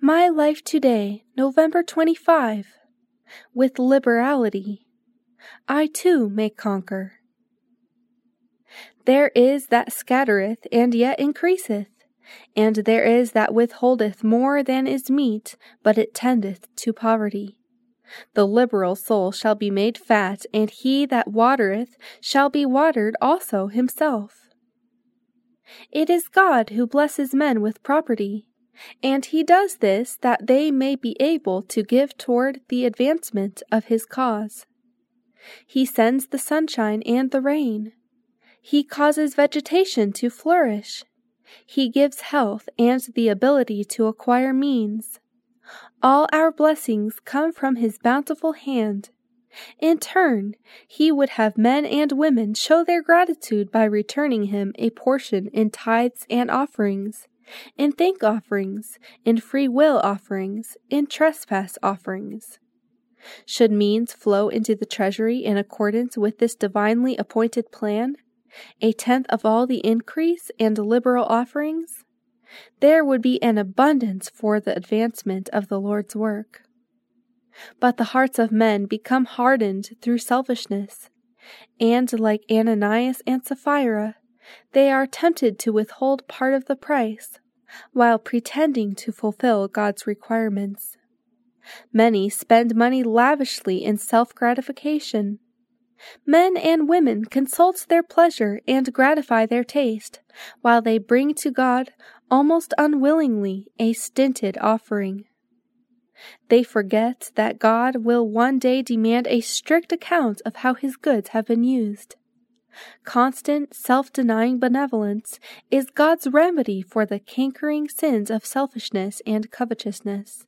My life today, November 25. With liberality, I too may conquer. There is that scattereth and yet increaseth, and there is that withholdeth more than is meet, but it tendeth to poverty. The liberal soul shall be made fat, and he that watereth shall be watered also himself. It is God who blesses men with property, and he does this that they may be able to give toward the advancement of his cause. He sends the sunshine and the rain. He causes vegetation to flourish. He gives health and the ability to acquire means. All our blessings come from his bountiful hand. In turn, he would have men and women show their gratitude by returning him a portion in tithes and offerings, in thank offerings, in free will offerings, in trespass offerings. Should means flow into the treasury in accordance with this divinely appointed plan, 1/10 of all the increase and liberal offerings, there would be an abundance for the advancement of the Lord's work. But the hearts of men become hardened through selfishness, and like Ananias and Sapphira, they are tempted to withhold part of the price, while pretending to fulfill God's requirements. Many spend money lavishly in self-gratification. Men and women consult their pleasure and gratify their taste, while they bring to God, almost unwillingly, a stinted offering. They forget that God will one day demand a strict account of how his goods have been used. Constant, self-denying benevolence is God's remedy for the cankering sins of selfishness and covetousness.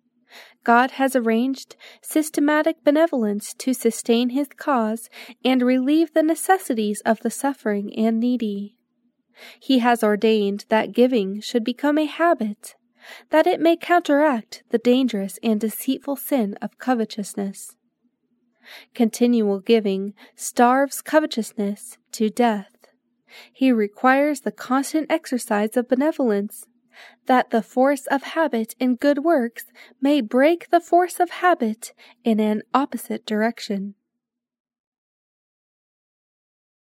God has arranged systematic benevolence to sustain his cause and relieve the necessities of the suffering and needy. He has ordained that giving should become a habit, that it may counteract the dangerous and deceitful sin of covetousness. Continual giving starves covetousness to death. He requires the constant exercise of benevolence, that the force of habit in good works may break the force of habit in an opposite direction.